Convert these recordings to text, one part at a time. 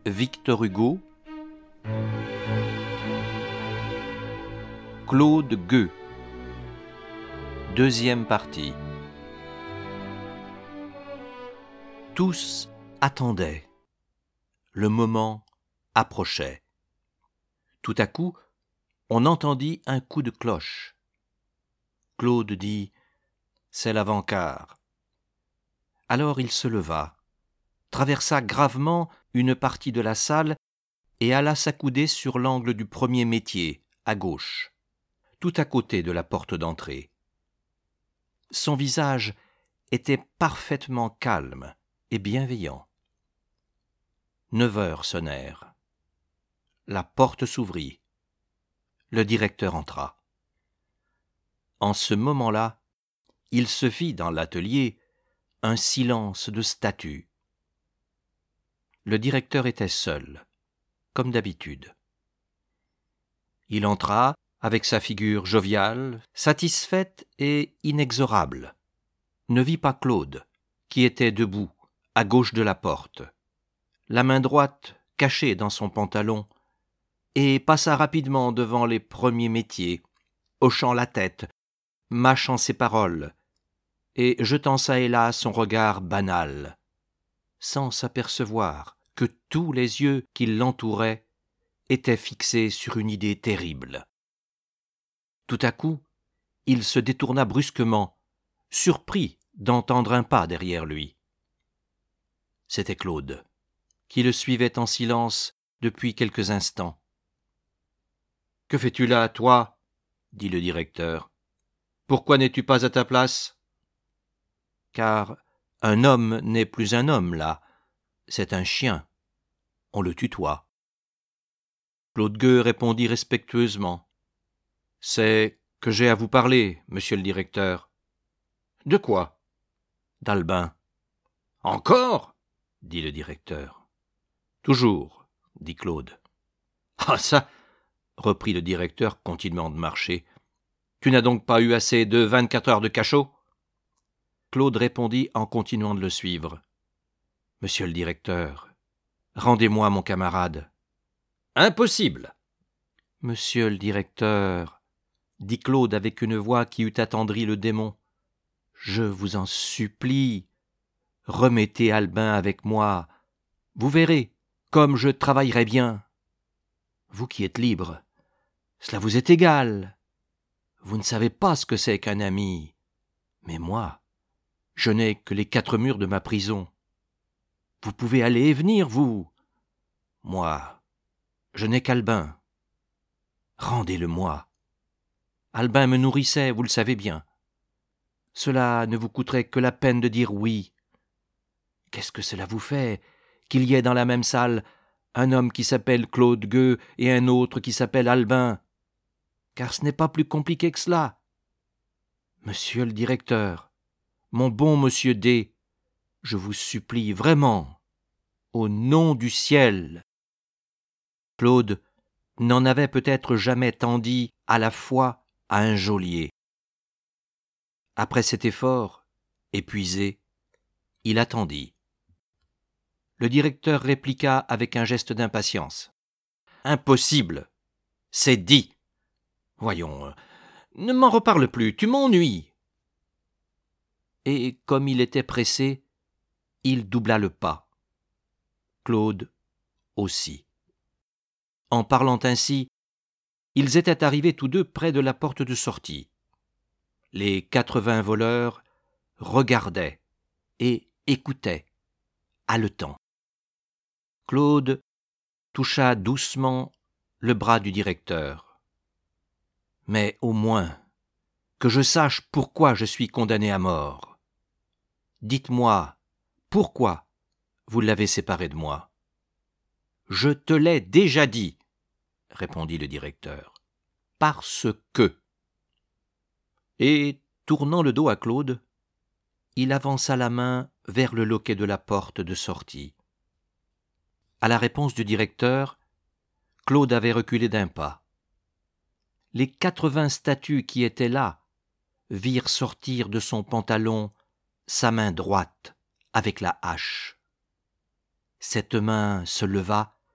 Victor Hugo, Claude Gueux. Deuxième partie. Tous attendaient. Le moment approchait. Tout à coup, on entendit un coup de cloche. Claude dit « C'est l'avant-quart ». Alors il se leva, traversa gravement une partie de la salle et alla s'accouder sur l'angle du premier métier, à gauche, tout à côté de la porte d'entrée. Son visage était parfaitement calme et bienveillant. 9 heures sonnèrent. La porte s'ouvrit. Le directeur entra. En ce moment-là, il se fit dans l'atelier un silence de statue. Le directeur était seul, comme d'habitude. Il entra avec sa figure joviale, satisfaite et inexorable. Ne vit pas Claude, qui était debout, à gauche de la porte, la main droite cachée dans son pantalon, et passa rapidement devant les premiers métiers, hochant la tête, mâchant ses paroles, et jetant çà et là son regard banal, sans s'apercevoir que tous les yeux qui l'entouraient étaient fixés sur une idée terrible. Tout à coup, il se détourna brusquement, surpris d'entendre un pas derrière lui. C'était Claude, qui le suivait en silence depuis quelques instants. « Que fais-tu là, toi ?» dit le directeur. « Pourquoi n'es-tu pas à ta place ?» Car un homme n'est plus un homme, là, c'est un chien. On le tutoie. Claude Gueux répondit respectueusement. « C'est que j'ai à vous parler, monsieur le directeur. »« De quoi ?» ?»« D'Albin. »« Encore ?» dit le directeur. « Toujours, » dit Claude. « Ah ça !» reprit le directeur, continuant de marcher. « Tu n'as donc pas eu assez de 24 heures de cachot ?» Claude répondit en continuant de le suivre. « Monsieur le directeur, rendez-moi mon camarade. »« Impossible !»« Monsieur le directeur, » dit Claude avec une voix qui eût attendri le démon, « je vous en supplie, remettez Albin avec moi. Vous verrez comme je travaillerai bien. Vous qui êtes libre, cela vous est égal. Vous ne savez pas ce que c'est qu'un ami. Mais moi, je n'ai que les 4 murs de ma prison. Vous pouvez aller et venir, vous. Moi, je n'ai qu'Albin. Rendez-le-moi. Albin me nourrissait, vous le savez bien. Cela ne vous coûterait que la peine de dire oui. Qu'est-ce que cela vous fait qu'il y ait dans la même salle un homme qui s'appelle Claude Gueux et un autre qui s'appelle Albin? Car ce n'est pas plus compliqué que cela. Monsieur le directeur, mon bon monsieur D, je vous supplie vraiment, au nom du ciel. Claude n'en avait peut-être jamais tant dit à la fois à un geôlier. Après cet effort, épuisé, il attendit. Le directeur répliqua avec un geste d'impatience. « Impossible, c'est dit. Voyons, ne m'en reparle plus, tu m'ennuies. » Et comme il était pressé, il doubla le pas. Claude aussi. En parlant ainsi, ils étaient arrivés tous deux près de la porte de sortie. Les 80 voleurs regardaient et écoutaient, haletants. Claude toucha doucement le bras du directeur. « Mais au moins, que je sache pourquoi je suis condamné à mort. Dites-moi, pourquoi vous l'avez séparé de moi ?»« Je te l'ai déjà dit, » répondit le directeur. « Parce que... » Et, tournant le dos à Claude, il avança la main vers le loquet de la porte de sortie. À la réponse du directeur, Claude avait reculé d'un pas. Les 80 statues qui étaient là virent sortir de son pantalon sa main droite avec la hache. Cette main se leva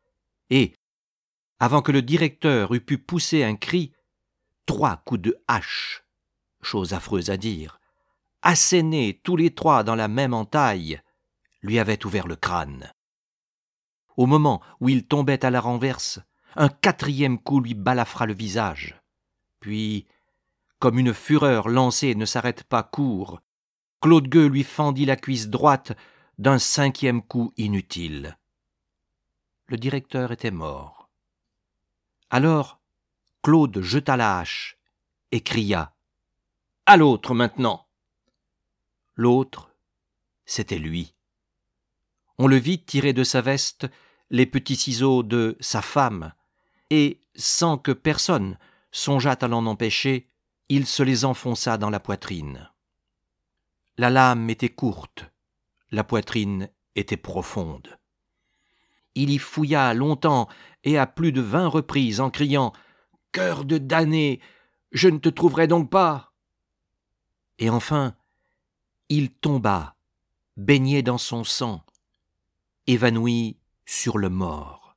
et, avant que le directeur eût pu pousser un cri, 3 coups de hache, chose affreuse à dire, assénés tous les 3 dans la même entaille, lui avaient ouvert le crâne. Au moment où il tombait à la renverse, un 4e coup lui balafra le visage. Puis, comme une fureur lancée ne s'arrête pas court, Claude Gueux lui fendit la cuisse droite d'un 5e coup inutile. Le directeur était mort. Alors, Claude jeta la hache et cria « À l'autre maintenant !» L'autre, c'était lui. On le vit tirer de sa veste les petits ciseaux de sa femme, et, sans que personne songeât à l'en empêcher, il se les enfonça dans la poitrine. La lame était courte, la poitrine était profonde. Il y fouilla longtemps et à plus de 20 reprises en criant « Cœur de damné, je ne te trouverai donc pas !» Et enfin, il tomba, baigné dans son sang, évanoui sur le mort.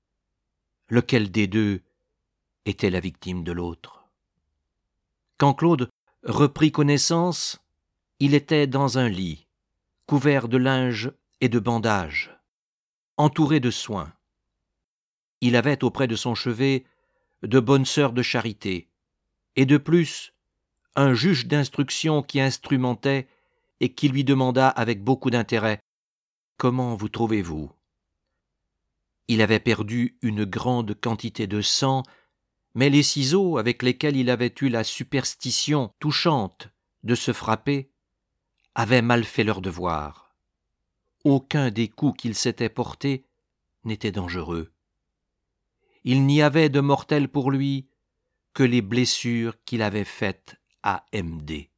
Lequel des deux était la victime de l'autre? Quand Claude reprit connaissance, il était dans un lit, couvert de linge et de bandages, entouré de soins. Il avait auprès de son chevet de bonnes sœurs de charité, et de plus, un juge d'instruction qui instrumentait et qui lui demanda avec beaucoup d'intérêt « Comment vous trouvez-vous » Il avait perdu une grande quantité de sang, mais les ciseaux avec lesquels il avait eu la superstition touchante de se frapper avaient mal fait leur devoir. Aucun des coups qu'il s'était portés n'était dangereux. Il n'y avait de mortels pour lui que les blessures qu'il avait faites à M.D.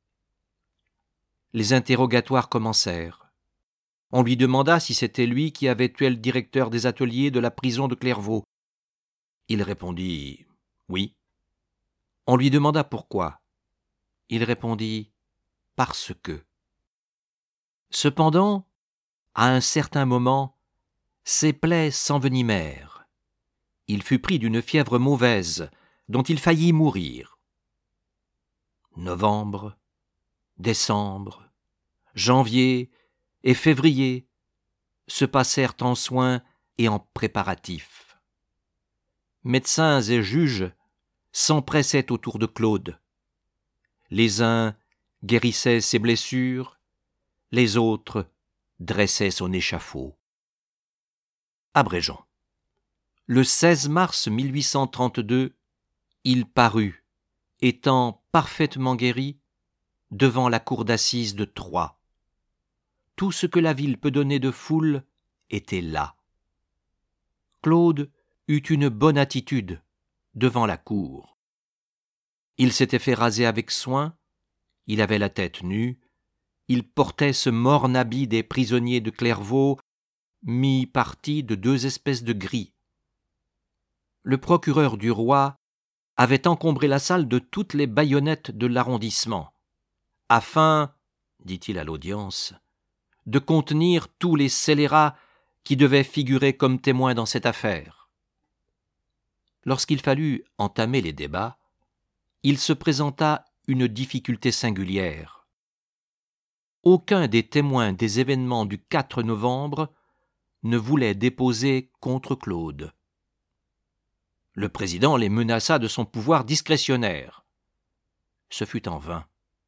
Les interrogatoires commencèrent. On lui demanda si c'était lui qui avait tué le directeur des ateliers de la prison de Clairvaux. Il répondit « oui ». On lui demanda pourquoi. Il répondit « parce que ». Cependant, à un certain moment, ses plaies s'envenimèrent. Il fut pris d'une fièvre mauvaise, dont il faillit mourir. Novembre, décembre, janvier et février se passèrent en soins et en préparatifs. Médecins et juges s'empressaient autour de Claude. Les uns guérissaient ses blessures, les autres dressaient son échafaud. Abrégeons. Le 16 mars 1832, il parut, étant parfaitement guéri, devant la cour d'assises de Troyes. Tout ce que la ville peut donner de foule était là. Claude eut une bonne attitude devant la cour. Il s'était fait raser avec soin, il avait la tête nue, il portait ce morne habit des prisonniers de Clairvaux, mi-parti de 2 espèces de gris. Le procureur du roi avait encombré la salle de toutes les baïonnettes de l'arrondissement, afin, dit-il à l'audience, de contenir tous les scélérats qui devaient figurer comme témoins dans cette affaire. Lorsqu'il fallut entamer les débats, il se présenta une difficulté singulière. Aucun des témoins des événements du 4 novembre ne voulait déposer contre Claude. Le président les menaça de son pouvoir discrétionnaire. Ce fut en vain.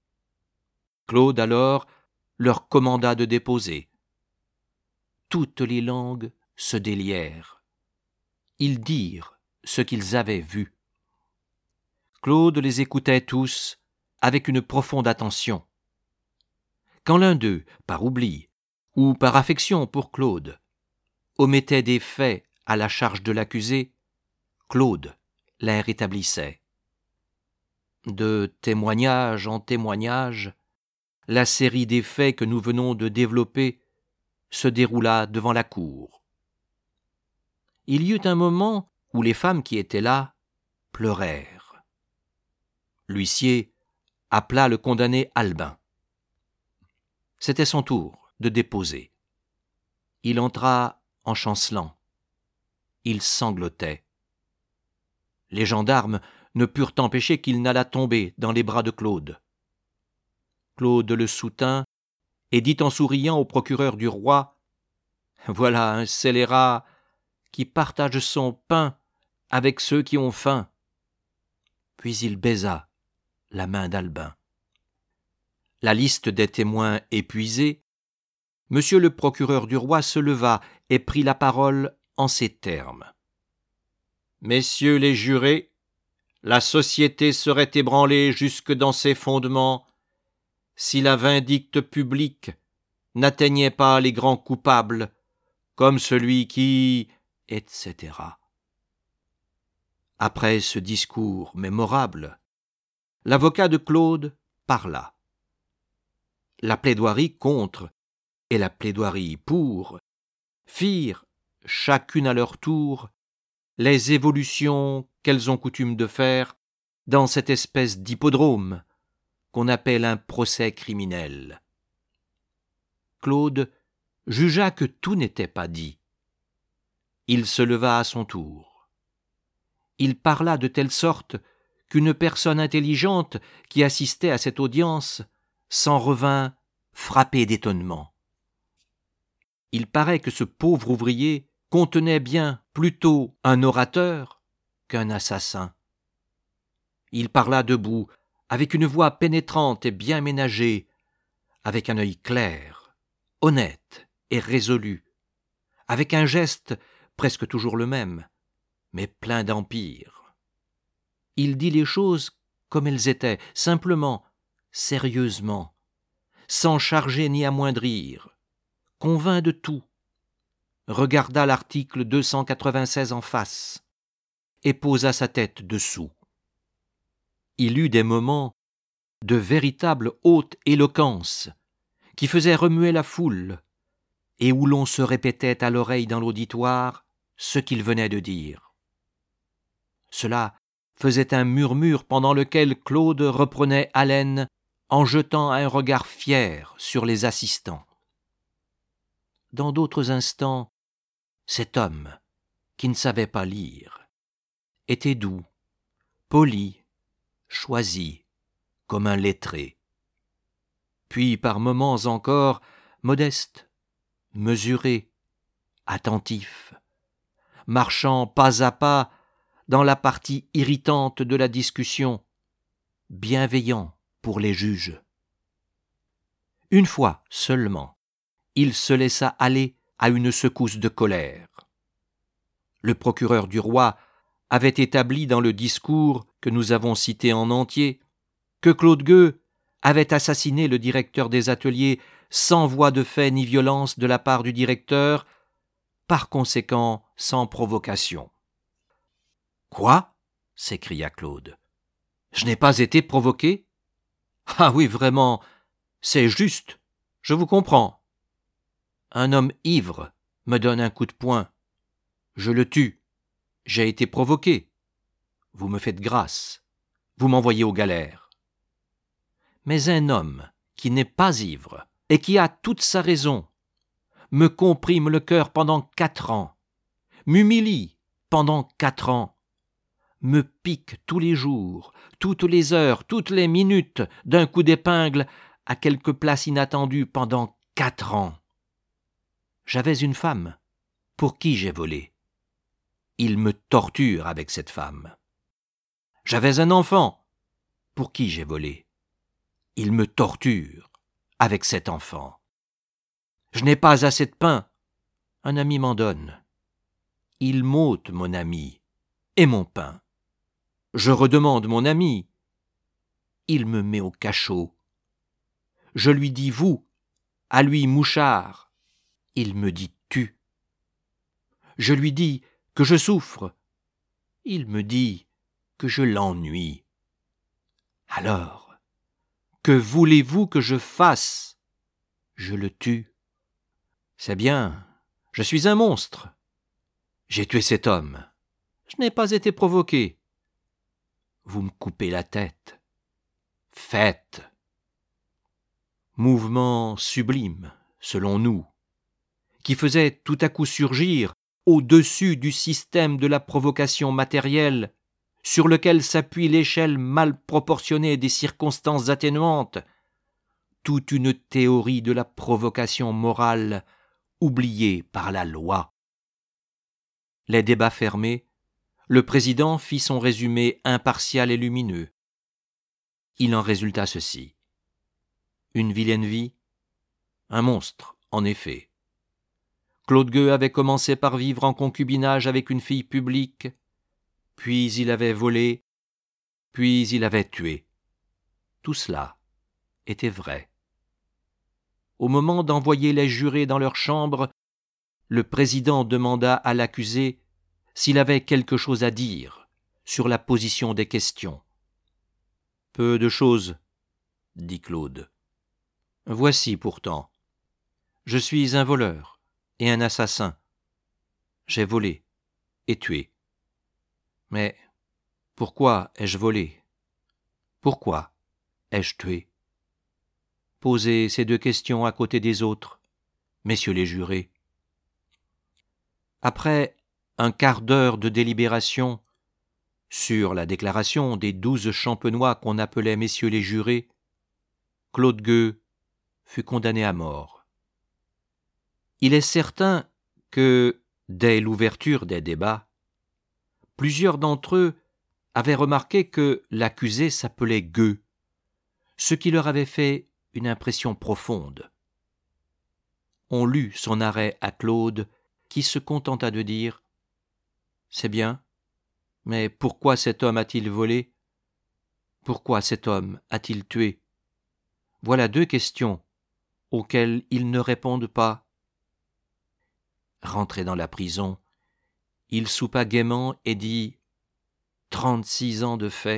Claude alors leur commanda de déposer. Toutes les langues se délièrent. Ils dirent ce qu'ils avaient vu. Claude les écoutait tous avec une profonde attention. Quand l'un d'eux, par oubli ou par affection pour Claude, omettait des faits à la charge de l'accusé, Claude les rétablissait. De témoignage en témoignage, la série des faits que nous venons de développer se déroula devant la cour. Il y eut un moment où les femmes qui étaient là pleurèrent. L'huissier appela le condamné Albin. C'était son tour de déposer. Il entra en chancelant. il sanglotait. Les gendarmes ne purent empêcher qu'il n'allât tomber dans les bras de Claude. Claude le soutint et dit en souriant au procureur du roi « Voilà un scélérat qui partage son pain avec ceux qui ont faim. » Puis il baisa la main d'Albin. La liste des témoins épuisée, monsieur le procureur du roi se leva et prit la parole en ces termes. « Messieurs les jurés, la société serait ébranlée jusque dans ses fondements si la vindicte publique n'atteignait pas les grands coupables, comme celui qui... etc. » Après ce discours mémorable, l'avocat de Claude parla. La plaidoirie contre et la plaidoirie pour firent, chacune à leur tour, les évolutions qu'elles ont coutume de faire dans cette espèce d'hippodrome qu'on appelle un procès criminel. Claude jugea que tout n'était pas dit. Il se leva à son tour. Il parla de telle sorte qu'une personne intelligente qui assistait à cette audience s'en revint frappée d'étonnement. Il paraît que ce pauvre ouvrier contenait bien plutôt un orateur qu'un assassin. Il parla debout, avec une voix pénétrante et bien ménagée, avec un œil clair, honnête et résolu, avec un geste presque toujours le même, mais plein d'empire. Il dit les choses comme elles étaient, simplement, sérieusement, sans charger ni amoindrir, convint de tout, regarda l'article 296 en face et posa sa tête dessous. Il eut des moments de véritable haute éloquence qui faisaient remuer la foule et où l'on se répétait à l'oreille dans l'auditoire ce qu'il venait de dire. Cela faisait un murmure pendant lequel Claude reprenait haleine en jetant un regard fier sur les assistants. Dans d'autres instants, cet homme, qui ne savait pas lire, était doux, poli, choisi, comme un lettré. Puis par moments encore, modeste, mesuré, attentif, marchant pas à pas dans la partie irritante de la discussion, bienveillant pour les juges. Une fois seulement, il se laissa aller à une secousse de colère. Le procureur du roi avait établi dans le discours que nous avons cité en entier que Claude Gueux avait assassiné le directeur des ateliers sans voie de fait ni violence de la part du directeur, par conséquent sans provocation. « Quoi ?» s'écria Claude. « Je n'ai pas été provoqué ? Ah oui, vraiment, c'est juste, je vous comprends. Un homme ivre me donne un coup de poing. Je le tue. J'ai été provoqué. Vous me faites grâce. Vous m'envoyez aux galères. Mais un homme qui n'est pas ivre et qui a toute sa raison me comprime le cœur pendant 4 ans, m'humilie pendant 4 ans, me pique tous les jours, toutes les heures, toutes les minutes d'un coup d'épingle à quelque place inattendue pendant 4 ans. J'avais une femme pour qui j'ai volé. Il me torture avec cette femme. J'avais un enfant pour qui j'ai volé. Il me torture avec cet enfant. Je n'ai pas assez de pain. Un ami m'en donne. Il m'ôte mon ami et mon pain. Je redemande mon ami. Il me met au cachot. Je lui dis vous, à lui mouchard. Il me dit tu. Je lui dis que je souffre. Il me dit que je l'ennuie. Alors, que voulez-vous que je fasse ? Je le tue. C'est bien, je suis un monstre. J'ai tué cet homme. Je n'ai pas été provoqué. Vous me coupez la tête. Faites. Mouvement sublime, selon nous, qui faisait tout à coup surgir, au-dessus du système de la provocation matérielle, sur lequel s'appuie l'échelle mal proportionnée des circonstances atténuantes, toute une théorie de la provocation morale oubliée par la loi. Les débats fermés, le président fit son résumé impartial et lumineux. Il en résulta ceci. Une vilaine vie, un monstre, en effet. Claude Gueux avait commencé par vivre en concubinage avec une fille publique, puis il avait volé, puis il avait tué. Tout cela était vrai. Au moment d'envoyer les jurés dans leur chambre, le président demanda à l'accusé s'il avait quelque chose à dire sur la position des questions. « Peu de choses, » dit Claude. « Voici pourtant. Je suis un voleur et un assassin. J'ai volé et tué. Mais pourquoi ai-je volé? Pourquoi ai-je tué? Posez ces deux questions à côté des autres, messieurs les jurés. » Après un quart d'heure de délibération sur la déclaration des 12 champenois qu'on appelait messieurs les jurés, Claude Gueux fut condamné à mort. Il est certain que, dès l'ouverture des débats, plusieurs d'entre eux avaient remarqué que l'accusé s'appelait Gueux, ce qui leur avait fait une impression profonde. On lut son arrêt à Claude, qui se contenta de dire « C'est bien, mais pourquoi cet homme a-t-il volé? Pourquoi cet homme a-t-il tué? Voilà deux questions auxquelles ils ne répondent pas. » Rentré dans la prison, il soupa gaiement et dit « 36 ans de fait ».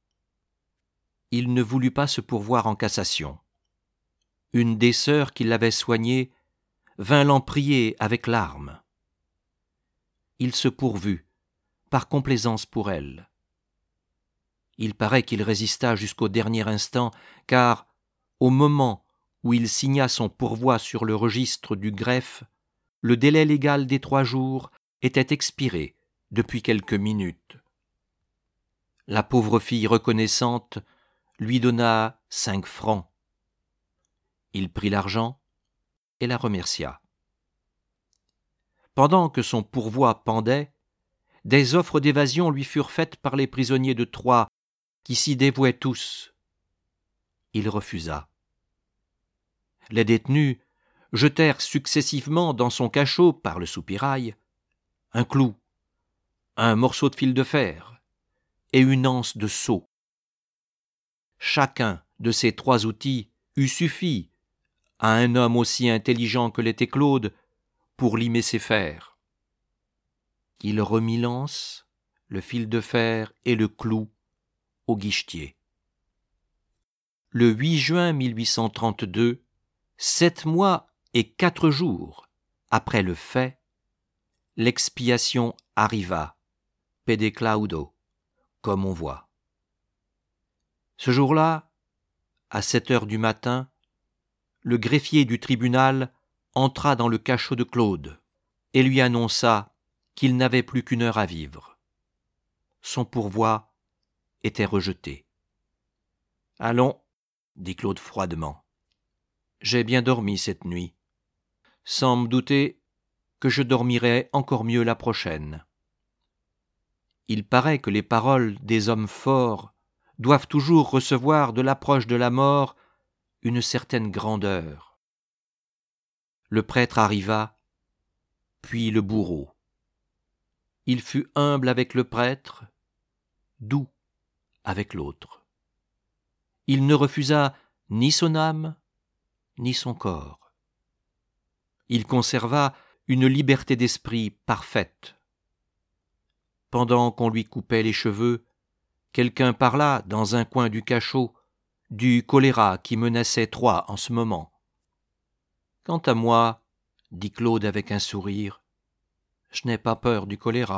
Il ne voulut pas se pourvoir en cassation. Une des sœurs qui l'avait soigné vint l'en prier avec larmes. Il se pourvut, par complaisance pour elle. Il paraît qu'il résista jusqu'au dernier instant, car, au moment où il signa son pourvoi sur le registre du greffe, le délai légal des 3 jours était expiré depuis quelques minutes. La pauvre fille reconnaissante lui donna 5 francs. Il prit l'argent et la remercia. Pendant que son pourvoi pendait, des offres d'évasion lui furent faites par les prisonniers de Troyes, qui s'y dévouaient tous. Il refusa. Les détenus jetèrent successivement dans son cachot, par le soupirail, un clou, un morceau de fil de fer et une anse de seau. Chacun de ces 3 outils eût suffi à un homme aussi intelligent que l'était Claude pour limer ses fers. Il remit l'anse, le fil de fer et le clou au guichetier. Le 8 juin 1832, 7 mois et 4 jours après le fait, l'expiation arriva, pede claudo, comme on voit. Ce jour-là, à 7 heures du matin, le greffier du tribunal entra dans le cachot de Claude et lui annonça qu'il n'avait plus qu'1 heure à vivre. Son pourvoi était rejeté. « Allons, » dit Claude froidement. « J'ai bien dormi cette nuit, sans me douter que je dormirai encore mieux la prochaine. » Il paraît que les paroles des hommes forts doivent toujours recevoir de l'approche de la mort une certaine grandeur. Le prêtre arriva, puis le bourreau. Il fut humble avec le prêtre, doux avec l'autre. Il ne refusa ni son âme, ni son corps. Il conserva une liberté d'esprit parfaite. Pendant qu'on lui coupait les cheveux, quelqu'un parla dans un coin du cachot du choléra qui menaçait Troyes en ce moment. « Quant à moi, » dit Claude avec un sourire, « je n'ai pas peur du choléra. »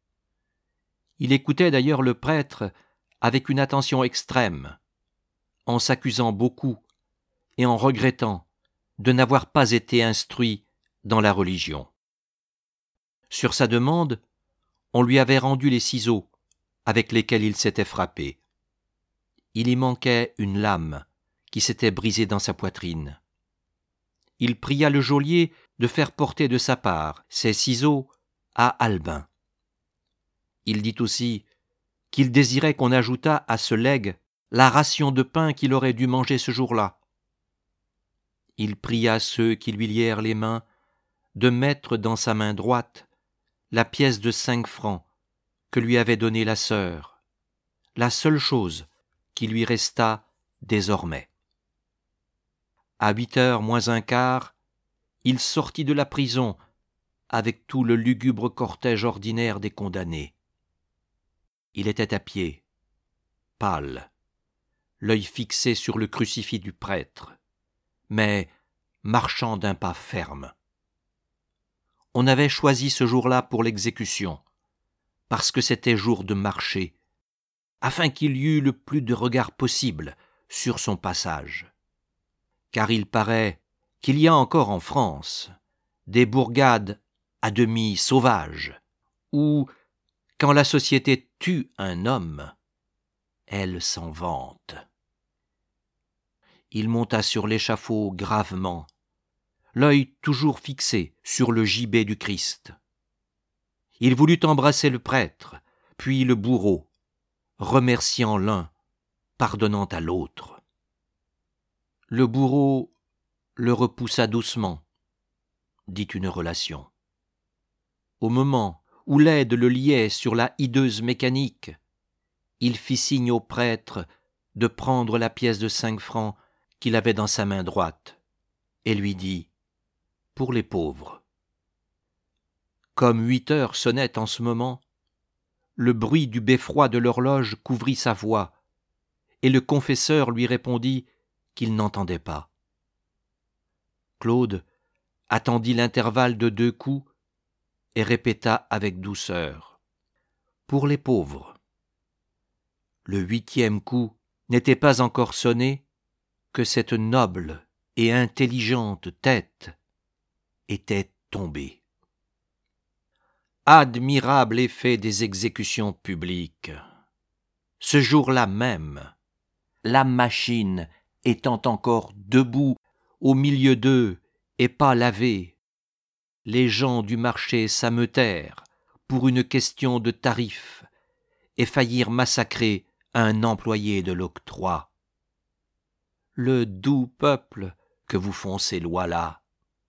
Il écoutait d'ailleurs le prêtre avec une attention extrême, en s'accusant beaucoup et en regrettant de n'avoir pas été instruit dans la religion. Sur sa demande, on lui avait rendu les ciseaux avec lesquels il s'était frappé. Il y manquait une lame qui s'était brisée dans sa poitrine. Il pria le geôlier de faire porter de sa part ces ciseaux à Albin. Il dit aussi qu'il désirait qu'on ajoutât à ce legs la ration de pain qu'il aurait dû manger ce jour-là. Il pria ceux qui lui lièrent les mains de mettre dans sa main droite la pièce de 5 francs que lui avait donnée la sœur, la seule chose qui lui restât désormais. À 8h moins un quart, il sortit de la prison avec tout le lugubre cortège ordinaire des condamnés. Il était à pied, pâle, l'œil fixé sur le crucifix du prêtre, mais marchant d'un pas ferme. On avait choisi ce jour-là pour l'exécution, parce que c'était jour de marché, afin qu'il y eût le plus de regards possible sur son passage. Car il paraît qu'il y a encore en France des bourgades à demi sauvages, où, quand la société tue un homme, elle s'en vante. Il monta sur l'échafaud gravement, l'œil toujours fixé sur le gibet du Christ. Il voulut embrasser le prêtre, puis le bourreau, remerciant l'un, pardonnant à l'autre. Le bourreau le repoussa doucement, dit une relation. Au moment où l'aide le liait sur la hideuse mécanique, il fit signe au prêtre de prendre la pièce de 5 francs qu'il avait dans sa main droite, et lui dit « Pour les pauvres ». Comme 8 heures sonnaient en ce moment, le bruit du beffroi de l'horloge couvrit sa voix, et le confesseur lui répondit qu'il n'entendait pas. Claude attendit l'intervalle de 2 coups et répéta avec douceur « Pour les pauvres ». Le 8e coup n'était pas encore sonné que cette noble et intelligente tête était tombée. Admirable effet des exécutions publiques. Ce jour-là même, la machine étant encore debout au milieu d'eux et pas lavée, les gens du marché s'ameutèrent pour une question de tarif et faillirent massacrer un employé de l'octroi. Le doux peuple que vous font ces lois-là.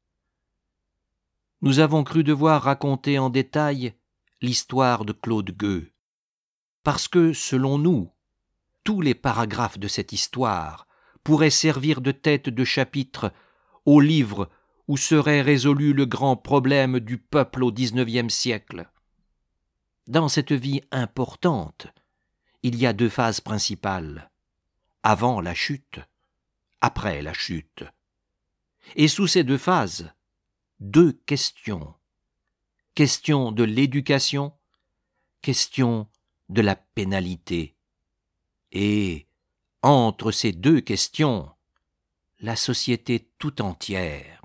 Nous avons cru devoir raconter en détail l'histoire de Claude Gueux, parce que, selon nous, tous les paragraphes de cette histoire pourraient servir de tête de chapitre au livre où serait résolu le grand problème du peuple au XIXe siècle. Dans cette vie importante, il y a 2 phases principales, avant la chute, après la chute. Et sous ces 2 phases, 2 questions. Question de l'éducation, question de la pénalité. Et, entre ces 2 questions, la société tout entière.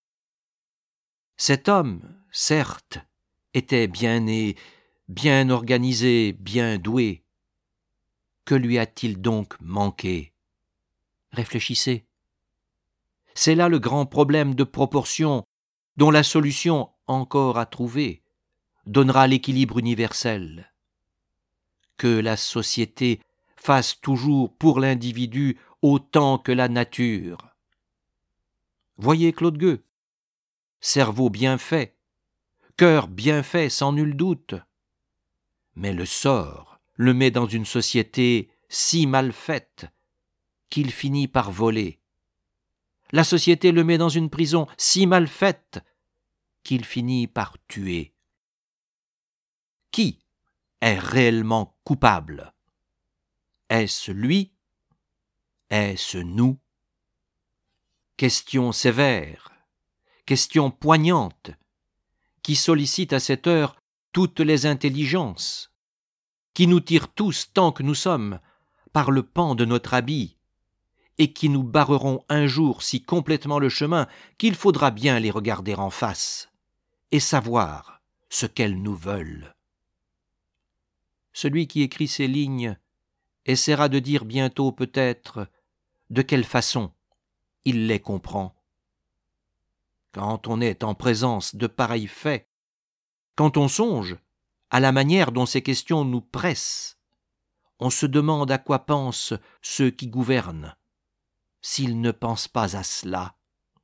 Cet homme, certes, était bien né, bien organisé, bien doué. Que lui a-t-il donc manqué ? Réfléchissez. C'est là le grand problème de proportion dont la solution, encore à trouver, donnera l'équilibre universel. Que la société fasse toujours pour l'individu autant que la nature. Voyez Claude Gueux. Cerveau bien fait, cœur bien fait sans nul doute. Mais le sort le met dans une société si mal faite qu'il finit par voler. La société le met dans une prison si mal faite qu'il finit par tuer. Qui est réellement coupable ? Est-ce lui ? Est-ce nous ? Question sévère, question poignante, qui sollicite à cette heure toutes les intelligences, qui nous tire tous tant que nous sommes par le pan de notre habit, et qui nous barreront un jour si complètement le chemin qu'il faudra bien les regarder en face, et savoir ce qu'elles nous veulent. Celui qui écrit ces lignes essaiera de dire bientôt peut-être de quelle façon il les comprend. Quand on est en présence de pareils faits, quand on songe à la manière dont ces questions nous pressent, on se demande à quoi pensent ceux qui gouvernent, s'ils ne pensent pas à cela.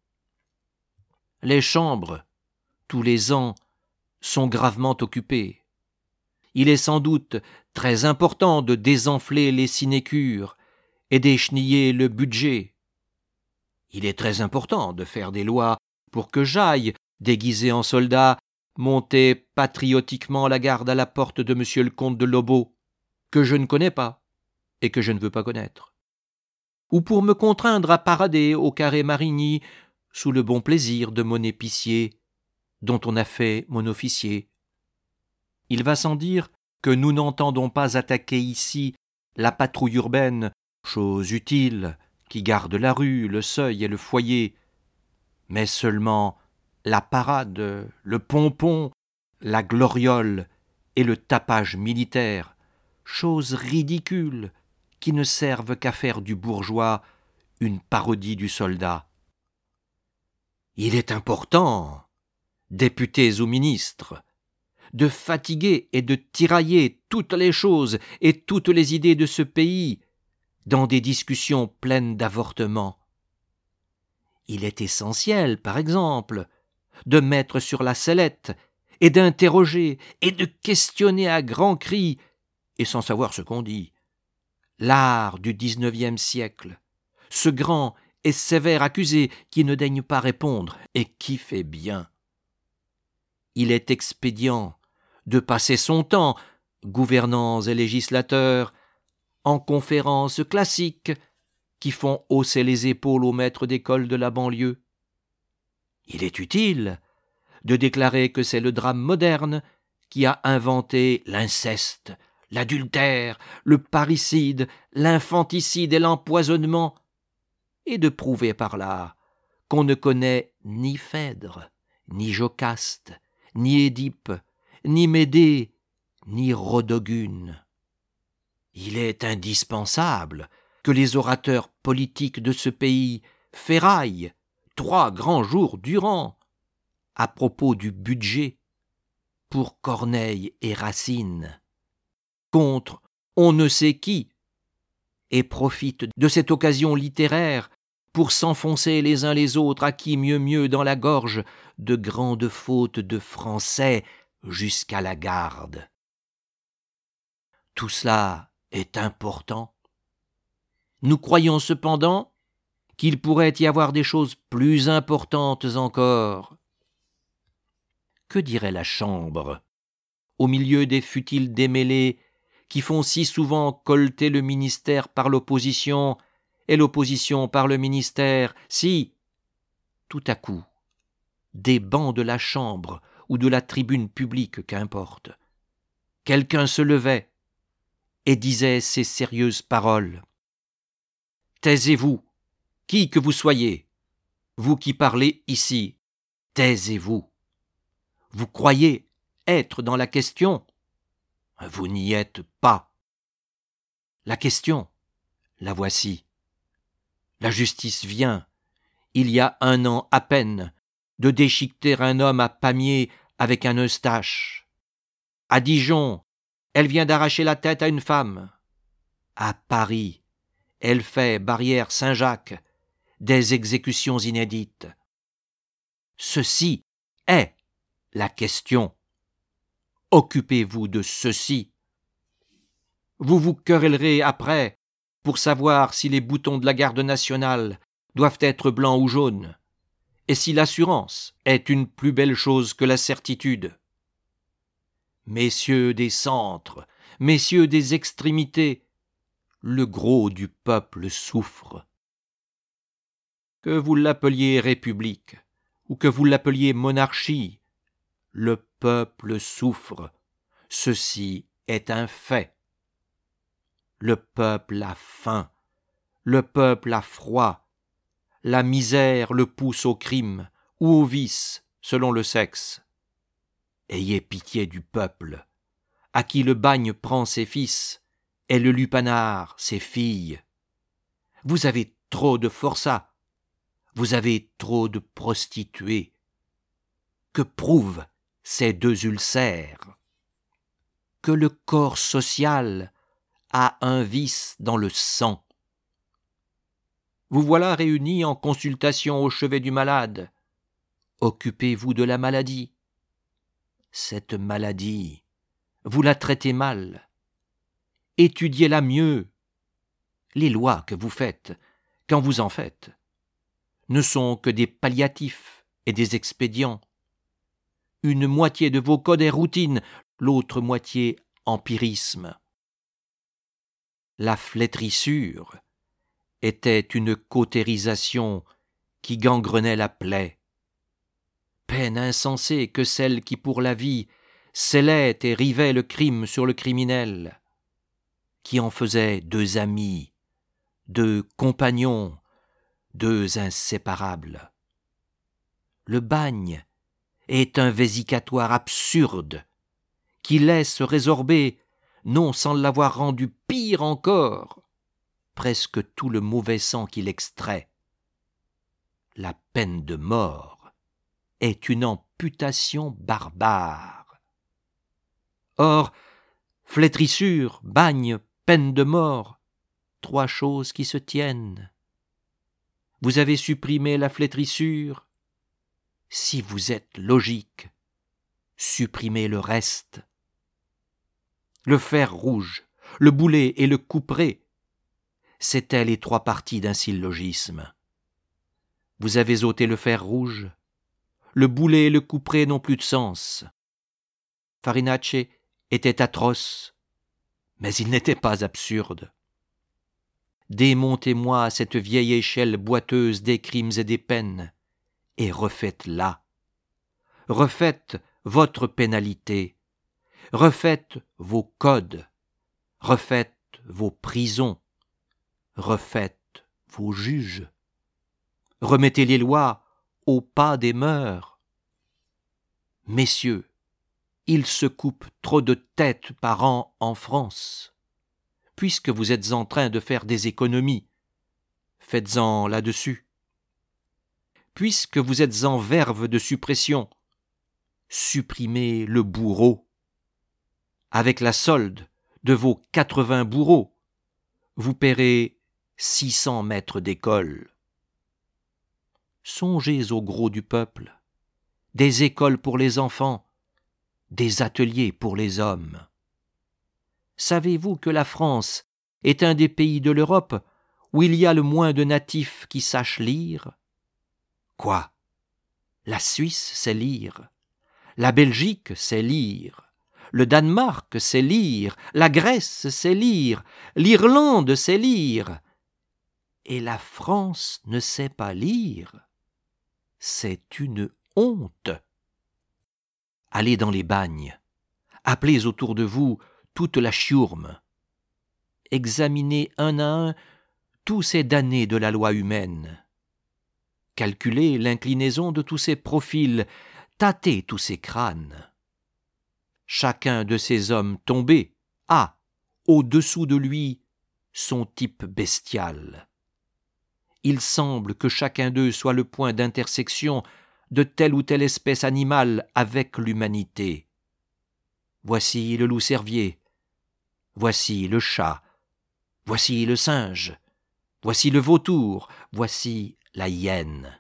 Les chambres, tous les ans, sont gravement occupées. Il est sans doute très important de désenfler les sinécures et d'écheniller le budget. Il est très important de faire des lois pour que j'aille, déguisé en soldat, monter patriotiquement la garde à la porte de monsieur le comte de Lobau, que je ne connais pas et que je ne veux pas connaître. Ou pour me contraindre à parader au carré Marigny sous le bon plaisir de mon épicier, dont on a fait mon officier. Il va sans dire que nous n'entendons pas attaquer ici la patrouille urbaine, chose utile, qui garde la rue, le seuil et le foyer, mais seulement la parade, le pompon, la gloriole et le tapage militaire, choses ridicules qui ne servent qu'à faire du bourgeois une parodie du soldat. Il est important, députés ou ministres, de fatiguer et de tirailler toutes les choses et toutes les idées de ce pays dans des discussions pleines d'avortements. Il est essentiel, par exemple, de mettre sur la sellette et d'interroger et de questionner à grands cris, et sans savoir ce qu'on dit, l'art du XIXe siècle, ce grand et sévère accusé qui ne daigne pas répondre et qui fait bien. Il est expédient de passer son temps, gouvernants et législateurs, en conférences classiques qui font hausser les épaules aux maîtres d'école de la banlieue. Il est utile de déclarer que c'est le drame moderne qui a inventé l'inceste, l'adultère, le parricide, l'infanticide et l'empoisonnement, et de prouver par là qu'on ne connaît ni Phèdre, ni Jocaste, ni Édipe, ni Médée, ni Rodogune. Il est indispensable que les orateurs politiques de ce pays ferraillent 3 grands jours durant à propos du budget pour Corneille et Racine, contre on ne sait qui, et profitent de cette occasion littéraire pour s'enfoncer les uns les autres à qui mieux dans la gorge de grandes fautes de français jusqu'à la garde. Tout cela est important. Nous croyons cependant qu'il pourrait y avoir des choses plus importantes encore. Que dirait la Chambre, au milieu des futiles démêlés qui font si souvent colleter le ministère par l'opposition et l'opposition par le ministère, si, tout à coup, des bancs de la Chambre ou de la tribune publique, qu'importe, quelqu'un se levait et disait ces sérieuses paroles. « Taisez-vous, qui que vous soyez, vous qui parlez ici, taisez-vous. Vous croyez être dans la question, vous n'y êtes pas. La question, la voici. La justice vient, il y a 1 an à peine, de déchiqueter un homme à Pamiers avec un eustache. À Dijon, elle vient d'arracher la tête à une femme. À Paris, elle fait, barrière Saint-Jacques, des exécutions inédites. Ceci est la question. Occupez-vous de ceci. Vous vous querellerez après pour savoir si les boutons de la garde nationale doivent être blancs ou jaunes, et si l'assurance est une plus belle chose que la certitude. Messieurs des centres, messieurs des extrémités, le gros du peuple souffre. Que vous l'appeliez république, ou que vous l'appeliez monarchie, le peuple souffre. Ceci est un fait. Le peuple a faim, le peuple a froid, la misère le pousse au crime ou au vice, selon le sexe. Ayez pitié du peuple, à qui le bagne prend ses fils, et le lupanar ses filles. Vous avez trop de forçats, vous avez trop de prostituées. Que prouvent ces deux ulcères? Que le corps social a un vice dans le sang. Vous voilà réunis en consultation au chevet du malade. Occupez-vous de la maladie. Cette maladie, vous la traitez mal. Étudiez-la mieux. Les lois que vous faites, quand vous en faites, ne sont que des palliatifs et des expédients. Une moitié de vos codes est routine, l'autre moitié empirisme. La flétrissure était une cautérisation qui gangrenait la plaie. Peine insensée que celle qui pour la vie scellait et rivait le crime sur le criminel, qui en faisait deux amis, deux compagnons, deux inséparables. Le bagne est un vésicatoire absurde qui laisse résorber, non sans l'avoir rendu pire encore, presque tout le mauvais sang qu'il extrait. La peine de mort est une amputation barbare. Or, flétrissure, bagne, peine de mort, trois choses qui se tiennent. Vous avez supprimé la flétrissure. Si vous êtes logique, supprimez le reste. Le fer rouge, le boulet et le couperet, c'étaient les trois parties d'un syllogisme. Vous avez ôté le fer rouge, le boulet et le couperet n'ont plus de sens. Farinacci était atroce, mais il n'était pas absurde. Démontez-moi cette vieille échelle boiteuse des crimes et des peines, et refaites-la. Refaites votre pénalité, refaites vos codes, refaites vos prisons, refaites vos juges. Remettez les lois au pas des mœurs. Messieurs, il se coupe trop de têtes par an en France. Puisque vous êtes en train de faire des économies, faites-en là-dessus. Puisque vous êtes en verve de suppression, supprimez le bourreau. Avec la solde de vos 80 bourreaux, vous paierez 600 maîtres d'école. Songez au gros du peuple, des écoles pour les enfants, des ateliers pour les hommes. Savez-vous que la France est un des pays de l'Europe où il y a le moins de natifs qui sachent lire? Quoi? La Suisse sait lire, la Belgique sait lire, le Danemark sait lire, la Grèce sait lire, l'Irlande sait lire, et la France ne sait pas lire. C'est une honte. Allez dans les bagnes, appelez autour de vous toute la chiourme. Examinez un à un tous ces damnés de la loi humaine. Calculez l'inclinaison de tous ces profils, tâtez tous ces crânes. Chacun de ces hommes tombés a, au-dessous de lui, son type bestial. Il semble que chacun d'eux soit le point d'intersection de telle ou telle espèce animale avec l'humanité. Voici le loup-cervier, voici le chat, voici le singe, voici le vautour, voici la hyène.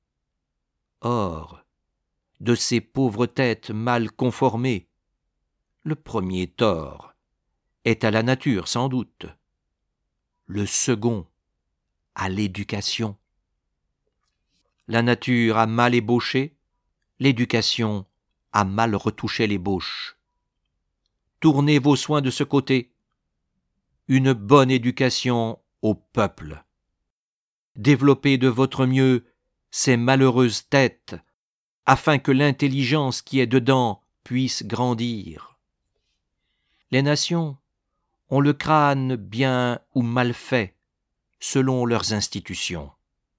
Or, de ces pauvres têtes mal conformées, le premier tort est à la nature sans doute, le second à l'éducation. La nature a mal ébauché, l'éducation a mal retouché l'ébauche. Tournez vos soins de ce côté. Une bonne éducation au peuple. Développez de votre mieux ces malheureuses têtes, afin que l'intelligence qui est dedans puisse grandir. Les nations ont le crâne bien ou mal fait, selon leurs institutions.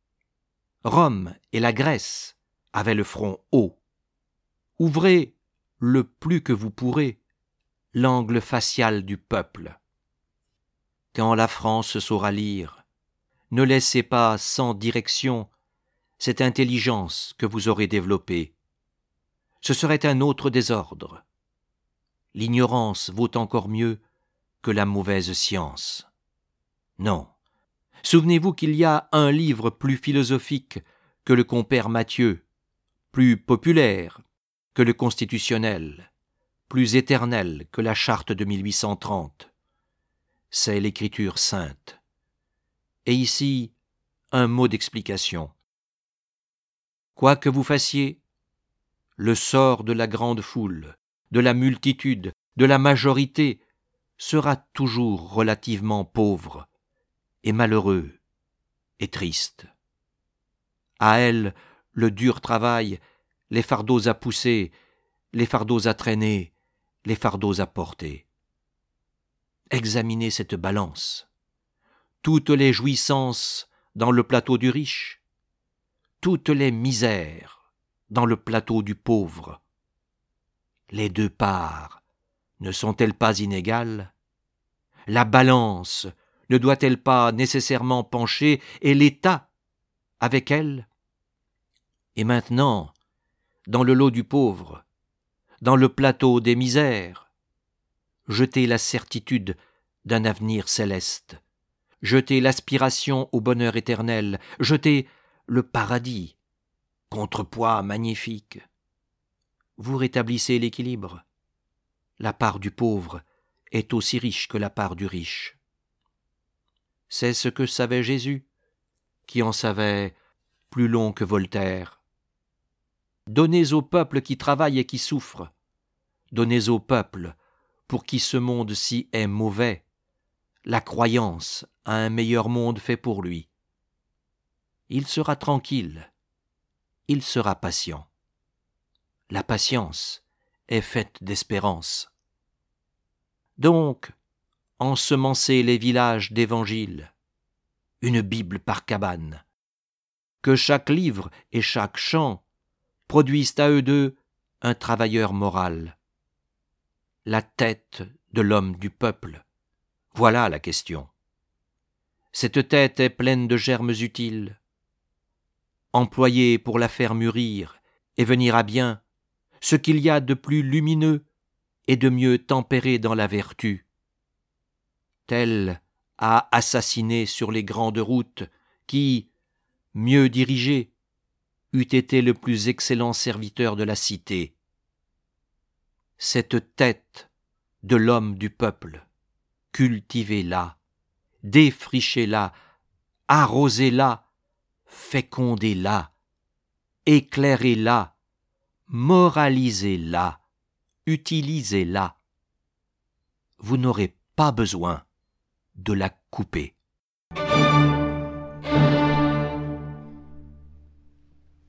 Rome et la Grèce avaient le front haut. Ouvrez le plus que vous pourrez l'angle facial du peuple. Quand la France saura lire, ne laissez pas sans direction cette intelligence que vous aurez développée. Ce serait un autre désordre. L'ignorance vaut encore mieux que la mauvaise science. Non. Souvenez-vous qu'il y a un livre plus philosophique que le compère Matthieu, plus populaire que le constitutionnel, plus éternel que la charte de 1830. C'est l'écriture sainte. Et ici, un mot d'explication. Quoi que vous fassiez, le sort de la grande foule, de la multitude, de la majorité sera toujours relativement pauvre et malheureux et triste. À elle, le dur travail, les fardeaux à pousser, les fardeaux à traîner, les fardeaux à porter. Examinez cette balance. Toutes les jouissances dans le plateau du riche, toutes les misères dans le plateau du pauvre. Les deux parts ne sont-elles pas inégales? La balance ne doit-elle pas nécessairement pencher, et l'État avec elle? Et maintenant, dans le lot du pauvre, dans le plateau des misères, jetez la certitude d'un avenir céleste, jetez l'aspiration au bonheur éternel, jetez le paradis, contrepoids magnifique. Vous rétablissez l'équilibre. La part du pauvre est aussi riche que la part du riche. C'est ce que savait Jésus, qui en savait plus long que Voltaire. Donnez au peuple qui travaille et qui souffre. Donnez au peuple, pour qui ce monde-ci est mauvais, la croyance à un meilleur monde fait pour lui. Il sera tranquille, il sera patient. La patience est faite d'espérance. Donc, ensemencez les villages d'évangile, une Bible par cabane, que chaque livre et chaque chant produisent à eux deux un travailleur moral. La tête de l'homme du peuple, voilà la question. Cette tête est pleine de germes utiles. Employée pour la faire mûrir et venir à bien ce qu'il y a de plus lumineux et de mieux tempéré dans la vertu. Tel a assassiné sur les grandes routes qui, mieux dirigé, eût été le plus excellent serviteur de la cité. Cette tête de l'homme du peuple, cultivez-la, défrichez-la, arrosez-la, fécondez-la, éclairez-la, moralisez-la, utilisez-la. Vous n'aurez pas besoin de la couper.